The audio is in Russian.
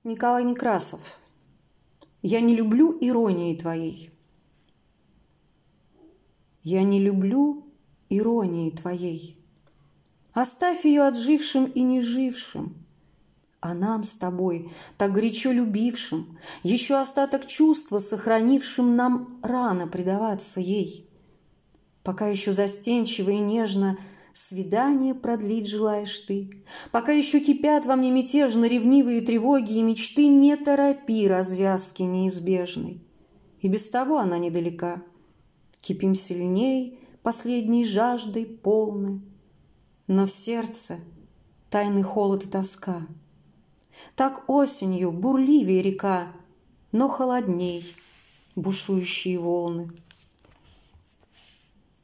Николай Некрасов. Я не люблю иронии твоей. Я не люблю иронии твоей. Оставь ее отжившим и нежившим. А нам с тобой, так горячо любившим, еще остаток чувства сохранившим, нам рано предаваться ей. Пока еще застенчиво и нежно свидание продлить желаешь ты, пока еще кипят во мне мятежно ревнивые тревоги и мечты, не торопи развязки неизбежной. И без того она недалека. Кипим сильней, последней жаждой полны, но в сердце тайный холод и тоска. Так осенью бурливее река, но холодней бушующие волны.